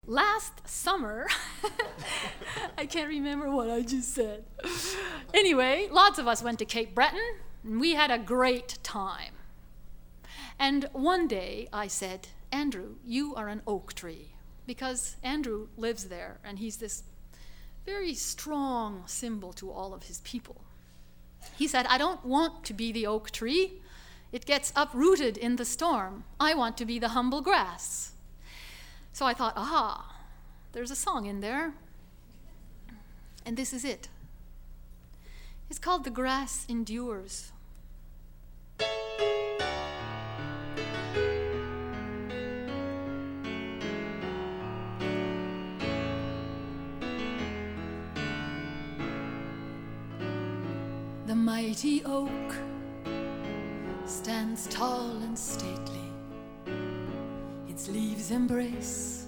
last summer, I can't remember what I just said. Anyway, lots of us went to Cape Breton, and we had a great time. And one day I said, Andrew, you are an oak tree, because Andrew lives there, and he's this very strong symbol to all of his people. He said, I don't want to be the oak tree. It gets uprooted in the storm. I want to be the humble grass. So I thought, there's a song in there. And this is it. It's called The Grass Endures. The mighty oak stands tall and stately. Its leaves embrace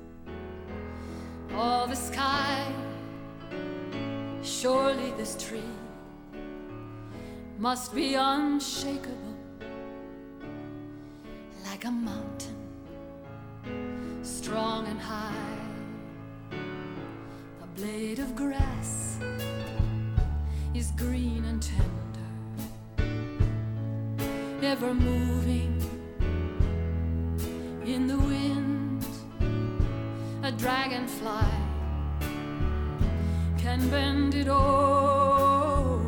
all the sky. Surely this tree must be unshakable, like a mountain, strong and high. A blade of grass is green and tender, ever moving in the wind. A dragonfly can bend it over.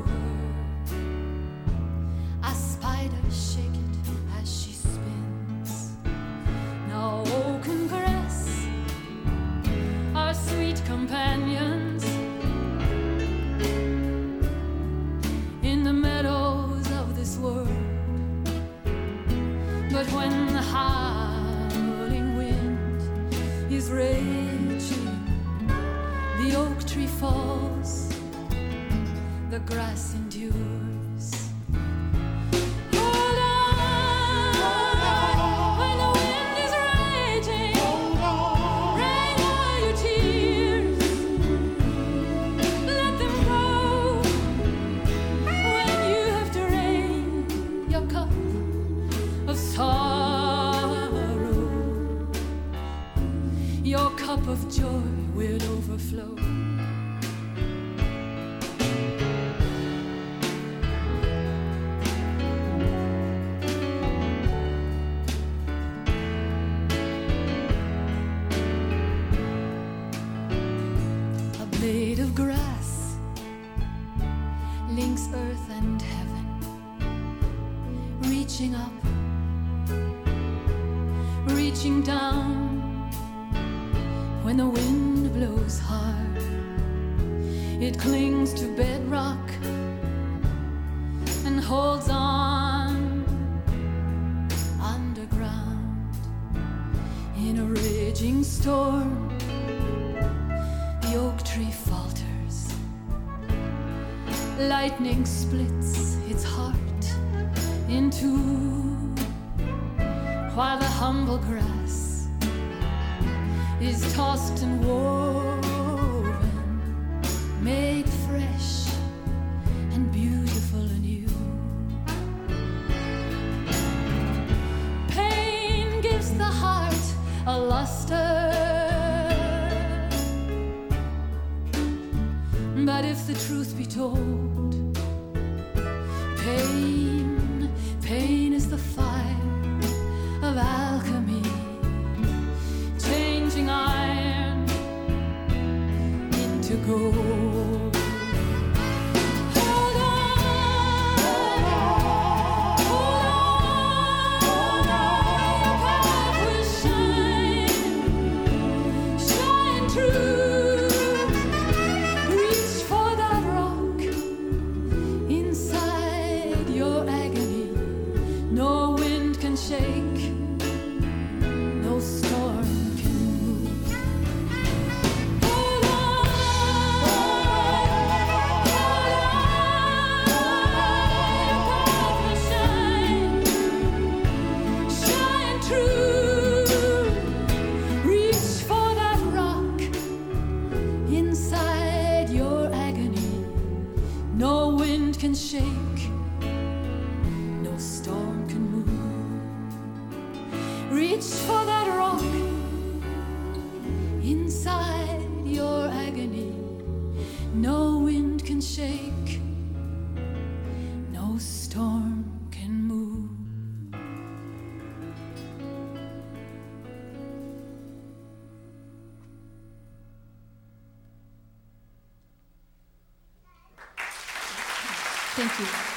A spider shake it as she spins. Now oak and grass are sweet companions in the meadows of this world. But when the howling wind is raging, the oak tree falls, the grass endures. Hold on, when the wind is raging, rain all your tears, let them go. When you have drained your cup of sorrow, your cup of joy will overflow. A blade of grass links earth and heaven, reaching up, reaching down. When the wind blows hard, it clings to bedrock and holds on underground. In a raging storm, the oak tree falters. Lightning splits its heart in two, while the humble grass is tossed and woven, made fresh and beautiful anew. Pain gives the heart a luster, but if the truth be told, pain is the fire of alchemy, changing iron into gold. Hold on, your path will shine true. Reach for that rock inside your agony. No wind can shake, no storm can move. Hold on, inside your agony, no wind can shake, no storm can move. Thank you.